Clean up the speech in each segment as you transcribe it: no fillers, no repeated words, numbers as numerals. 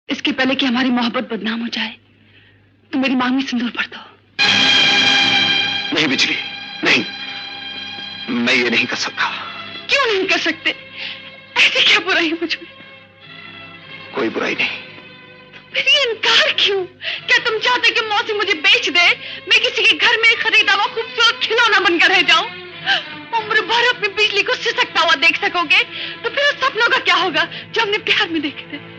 इसके पहले कि हमारी मोहब्बत बदनाम हो जाए, तो मेरी मांग में सिंदूर भर दो। नहीं बिजली, नहीं, मैं ये नहीं कर सकता। क्यों नहीं कर सकते? ऐसी क्या बुराई है मुझमें? कोई बुराई नहीं। फिर ये इनकार क्यों? क्या तुम चाहते कि मौसी मुझे बेच दे, मैं किसी के घर में खरीदा हुआ खूबसूरत खिलौना बनकर रह जाऊं? उम्र भर अपनी बिजली को सिसकता हुआ देख सकोगे, तो फिर उस सपनों का क्या होगा जो हमने प्यार में देखे थे?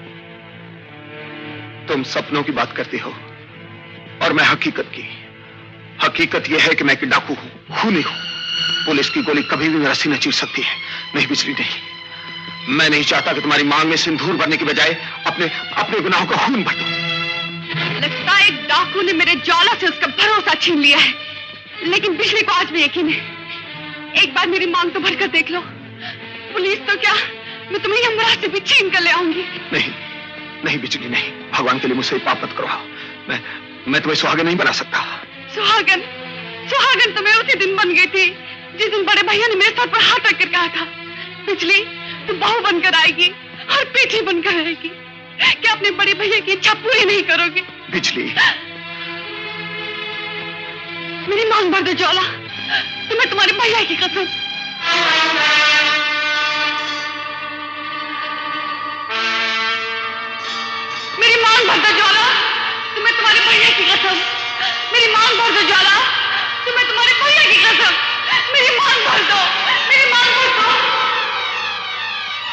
तुम सपनों की बात करती हो और मैं हकीकत की। हकीकत यह है कि मैं एक डाकू हूं, खूनी हूं। पुलिस की गोली कभी भी मेरा सीना चीर सकती है। नहीं बिजली, नहीं। मैं नहीं चाहता कि तुम्हारी मांग में सिंदूर भरने की बजाय अपने अपने गुनाहों का खून भर दो। लगता है एक डाकू ने मेरे ज्वाला से उसका भरोसा छीन लिया है, लेकिन बिजली को आज भी यकीन है। एक बार मेरी मांग तो भरकर देख लो। पुलिस तो क्या, मैं तुम्हें यमराज से भी छीन कर ले आऊंगी। नहीं नहीं बिजली, नहीं। भगवान के लिए मुझसे पाप मत करवाओ। मैं तुम्हें सुहागन नहीं बना सकता। सुहागन? सुहागन तो मैं उसी दिन बन गई थी जिस दिन बड़े भैया ने मेरे सर पर हाथ रखकर कहा था, बिजली तू बहू बनकर आएगी और पीठी बनकर आएगी। क्या अपने बड़े भैया की इच्छा पूरी नहीं करोगे? बिजली, मेरी मांग भर दो ज्वाला, तुम्हें तुम्हारे भैया की कसम। मेरी मांग भर दो ज्वाला, तुम्हें तुम्हारे भैया की कसम। मेरी मांग भर दो ज्वाला, तुम्हें तुम्हारे भैया की कसम। मेरी मांग भर दो।